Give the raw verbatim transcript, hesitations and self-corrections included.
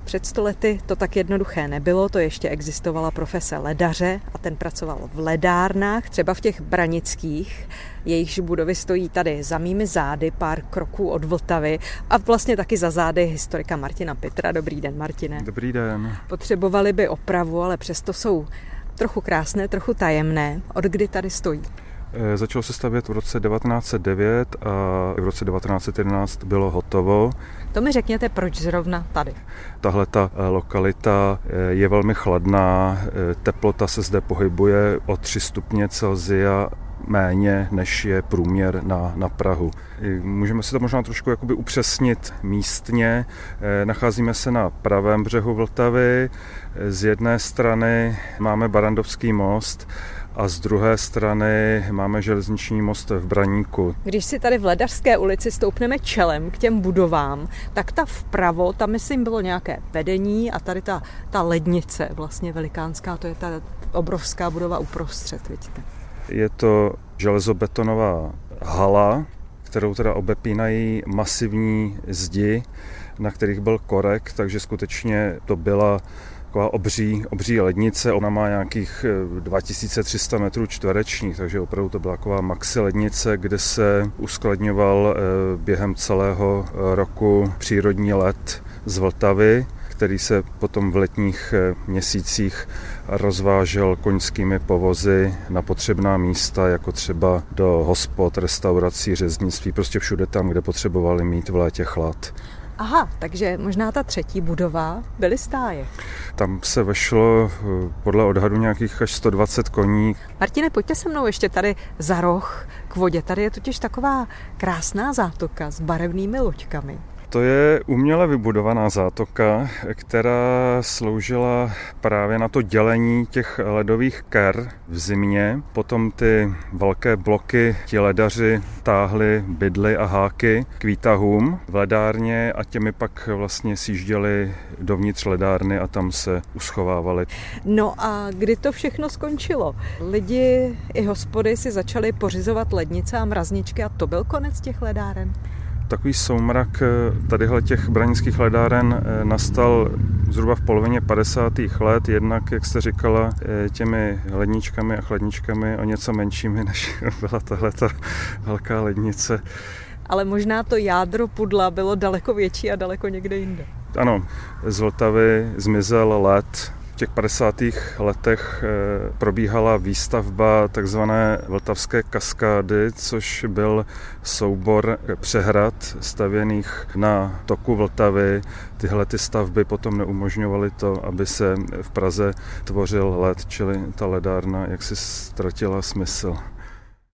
Před sto lety to tak jednoduché nebylo, to ještě existovala profese ledaře a ten pracoval v ledárnách, třeba v těch branických, jejichž budovy stojí tady za mými zády, pár kroků od Vltavy a vlastně taky za zády historika Martina Pitra. Dobrý den, Martine. Dobrý den. Potřebovali by opravu, ale přesto jsou trochu krásné, trochu tajemné. Od kdy tady stojí? Začalo se stavět v roce devatenáct set devět a v roce devatenáct set jedenáct bylo hotovo. To mi řekněte, proč zrovna tady? Tahle ta lokalita je velmi chladná, teplota se zde pohybuje o tři stupně Celsia méně, než je průměr na, na Prahu. Můžeme si to možná trošku jakoby upřesnit místně. Nacházíme se na pravém břehu Vltavy. Z jedné strany máme Barrandovský most a z druhé strany máme železniční most v Braníku. Když si tady v Ledařské ulici stoupneme čelem k těm budovám, tak ta vpravo, tam myslím bylo nějaké vedení a tady ta, ta lednice vlastně velikánská, to je ta obrovská budova uprostřed, vidíte. Je to železobetonová hala, kterou teda obepínají masivní zdi, na kterých byl korek, takže skutečně to byla taková obří, obří lednice. Ona má nějakých dva tisíce tři sta metrů čtverečních, takže opravdu to byla taková maxi lednice, kde se uskladňoval během celého roku přírodní led z Vltavy, který se potom v letních měsících rozvážel koňskými povozy na potřebná místa, jako třeba do hospod, restaurací, řeznictví, prostě všude tam, kde potřebovali mít v létě chlad. Aha, takže možná ta třetí budova byly stáje. Tam se vešlo podle odhadu nějakých až sto dvacet koní. Martine, pojďte se mnou ještě tady za roh k vodě. Tady je totiž taková krásná zátoka s barevnými loďkami. To je uměle vybudovaná zátoka, která sloužila právě na to dělení těch ledových ker v zimě. Potom ty velké bloky ti ledaři táhli bydly a háky k výtahům v ledárně a těmi pak vlastně sjížděli dovnitř ledárny a tam se uschovávali. No a kdy to všechno skončilo? Lidi i hospody si začali pořizovat lednice a mrazničky a to byl konec těch ledáren? Takový soumrak tadyhle těch branických ledáren nastal zhruba v polovině padesátých let, jednak, jak jste říkala, těmi ledničkami a chladničkami o něco menšími, než byla tahleta velká lednice. Ale možná to jádro pudla bylo daleko větší a daleko někde jinde. Ano, z Vltavy zmizel led. V těch padesátých letech probíhala výstavba takzvané Vltavské kaskády, což byl soubor přehrad stavěných na toku Vltavy. Tyhle ty stavby potom neumožňovaly to, aby se v Praze tvořil led, čili ta ledárna jaksi ztratila smysl.